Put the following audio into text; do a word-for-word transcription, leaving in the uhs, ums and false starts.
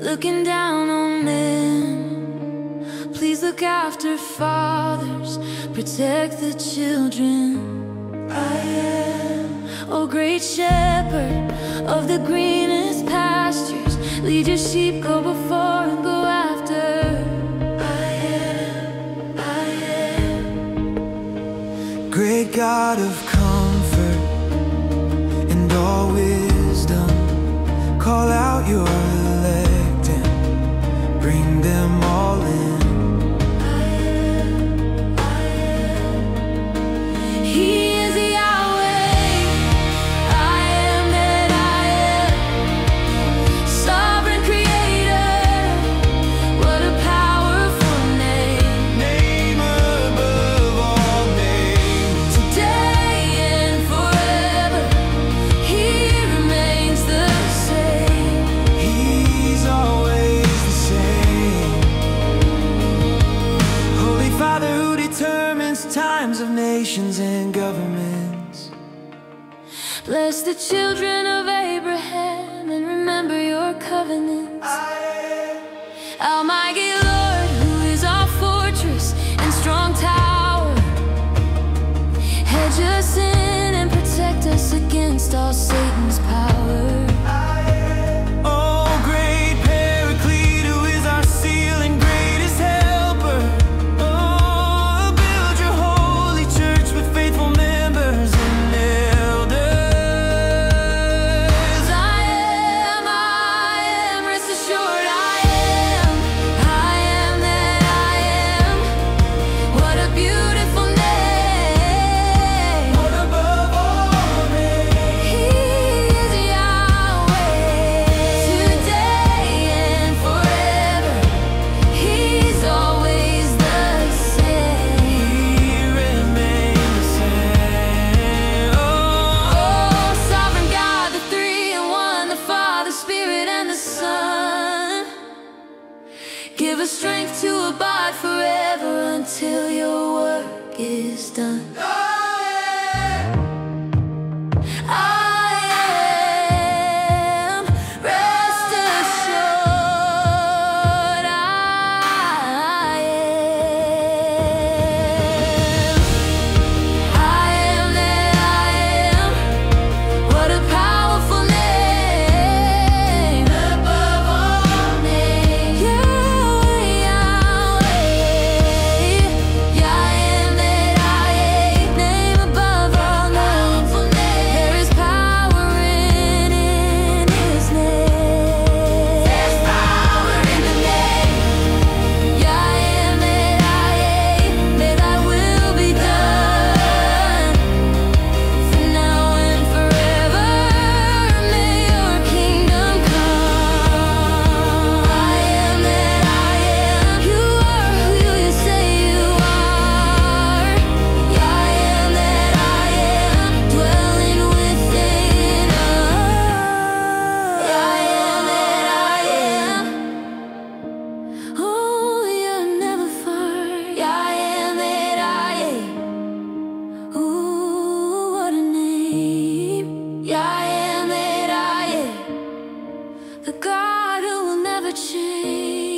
looking down on men. Please look after fathers, protect the children. I am, oh great shepherd of the greenest pastures, lead your sheep, go before and go after. I am, I am. Great God of comfort and all wisdom, call out your elect and bring them all in. I am, I am. He is Yahweh, I am that I am. Sovereign Creator, what a powerful name. Name above all names. Today and forever, He remains the same. He's always the same. Holy Father who determines times of nations and governments. Bless the children of Abraham and remember your covenants. Almighty Lord, who is our fortress and strong tower, hedge us in and protect us against all Satan's power. Oh, great Paraclete, who is our seal and greatest helper. Oh, build your holy church with faithful members and elders. I am, I am, rest assured I am, I am that I am. What a beautiful name. What above all names. He is Yahweh, today and forever. He's always the same. He remains the same. Oh, Oh, sovereign God, the three in one, the Father, Spirit, and the Son. Give us strength to abide forever until your work is done. I am, rest assured I am. I am that I am. What a powerful name, above all names. Yahweh, Yahweh. Yeah, I am that I am. Name above all names. There is power in, in His name. There's power in the name. Yeah, I am that I am. May Thy will be done. For now and forever, may Your kingdom come. I am that I am. You are who You say You are. Yeah, I am that I am, dwelling within us. Yeah, I am that I am. Oh, You're never far. Yeah, I am that I am. Ooh, what a name. Yeah, I am that I am. The God who will never change.